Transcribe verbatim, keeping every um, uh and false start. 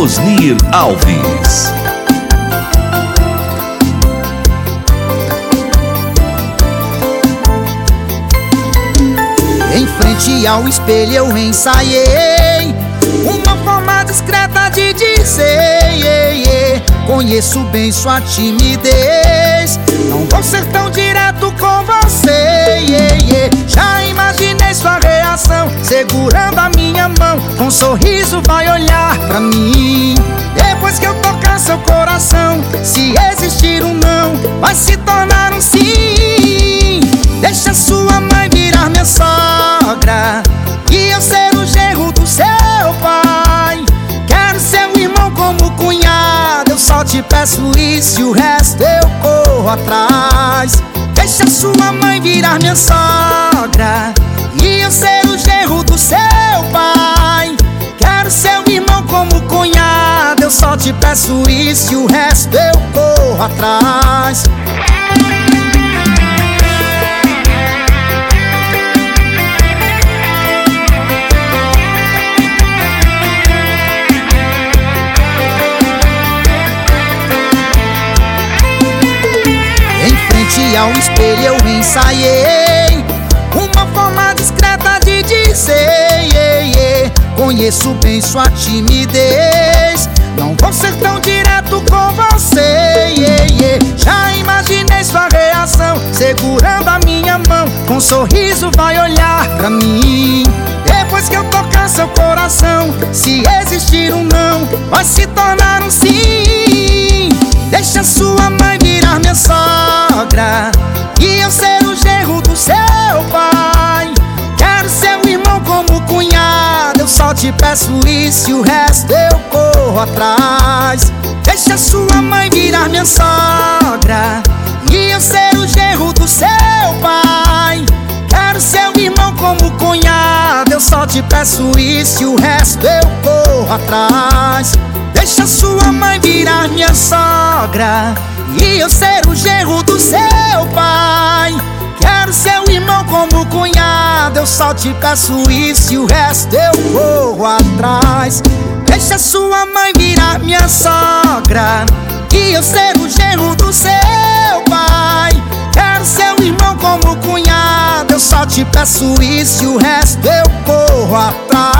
Osnir Alves. Em frente ao espelho eu ensaiei uma forma discreta de dizer: conheço bem sua timidez, não vou ser tão direto com você. Já imaginei sua reação, segurando a minha mão, com um sorriso vai olhar pra mim. Depois que eu tocar seu coração, se existir um não, vai se tornar um sim. Deixa sua mãe virar minha sogra e eu ser o genro do seu pai. Quero seu irmão como cunhado, eu só te peço isso e o resto eu corro atrás. Deixa sua mãe virar minha sogra e eu ser o genro do seu pai. Quero seu irmão como cunhado, eu só te peço isso e o resto eu corro atrás. Ao espelho eu ensaiei uma forma discreta de dizer: conheço bem sua timidez, não vou ser tão direto com você. Já imaginei sua reação, segurando a minha mão, com um sorriso vai olhar pra mim. Depois que eu tocar seu coração, se existir um não, vai se tornar um sim. Deixa sua mãe virar minha sogra e eu ser o genro do seu pai. Quero seu irmão como cunhado, eu só te peço isso e o resto eu corro atrás. Deixa sua mãe virar minha sogra e eu ser o genro do seu pai. Quero seu irmão como cunhado, eu só te peço isso e o resto eu corro atrás. Deixa sua mãe virar minha sogra e eu ser o genro do seu pai. Quero seu irmão como cunhado, eu só te peço isso e o resto eu corro atrás. Deixa sua mãe virar minha sogra e eu ser o genro do seu pai. Quero seu irmão como cunhado, eu só te peço isso e o resto eu corro atrás.